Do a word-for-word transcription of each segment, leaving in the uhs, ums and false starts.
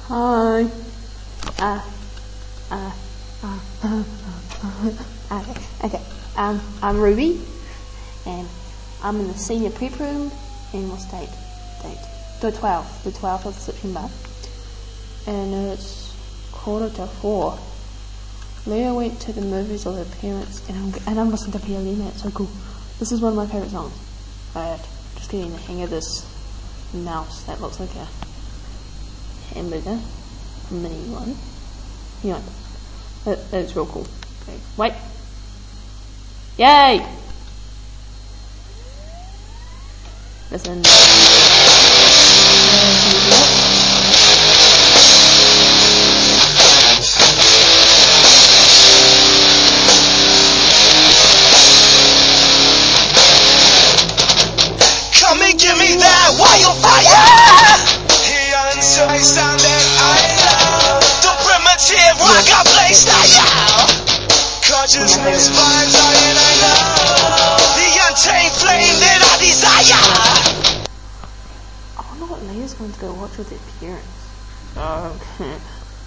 Hi. Uh, uh, uh, uh, uh, okay, okay. Um, I'm Ruby, and I'm in the senior prep room in what's date? Date? The twelfth, the twelfth of September, and it's quarter to four. Leah went to the movies with her parents, and I'm, and I'm listening to P O D, man, it's so cool. This is one of my favourite songs, but just getting the hang of this mouse that looks like a hamburger, mini one. Yeah, that, that is real cool. Okay, wait. Yay! Listen. Come and give me that wildfire! I sound that I love. The primitive rock I play style. Consciousness vibes I and I love. The untamed flame that I desire. I wonder what Leah's going to go watch with her parents. Okay.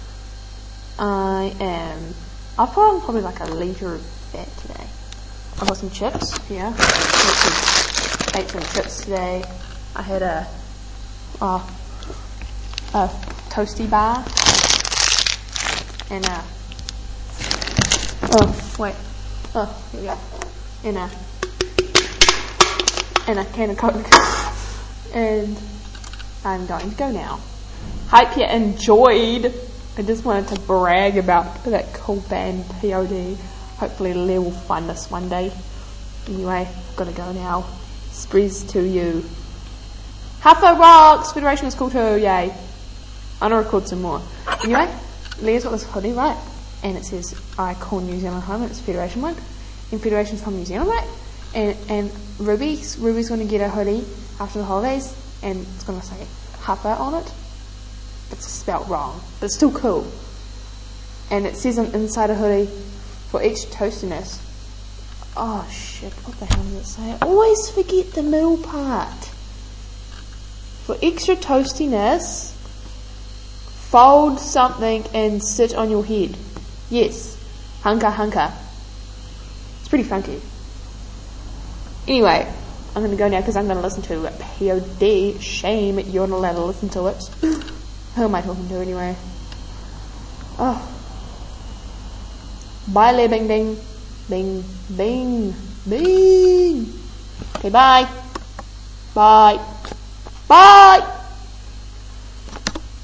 I am. I've put on probably like a litre of fat today. I've got some chips here. I ate some chips today. I had a. Uh, a toasty bar and a oh wait oh here we go and a and a can of Coke, and I'm going to go now. Hope you enjoyed. I just wanted to brag about that cool band P O D. Hopefully Leah will find us one day. Anyway, I've got to go now. Sprees to you. Huffer rocks. Federation is cool too. Yay. I'm going to record some more. Anyway, Leah's got this hoodie, right? And it says, I call New Zealand home. It's a Federation one. And Federation's from New Zealand, right? And and Ruby's, Ruby's going to get a hoodie after the holidays. And it's going to say Huffer on it. It's spelt wrong. But it's still cool. And it says on inside a hoodie, for extra toastiness. Oh, shit. What the hell does it say? I always forget the middle part. For extra toastiness, fold something and sit on your head. Yes. Hunka hunka. It's pretty funky. Anyway, I'm going to go now because I'm going to listen to P O D. Shame you're not allowed to listen to it. Who am I talking to anyway? Oh. Bye, Le Bing Bing. Bing, bing, bing. Okay, bye. Bye. Bye.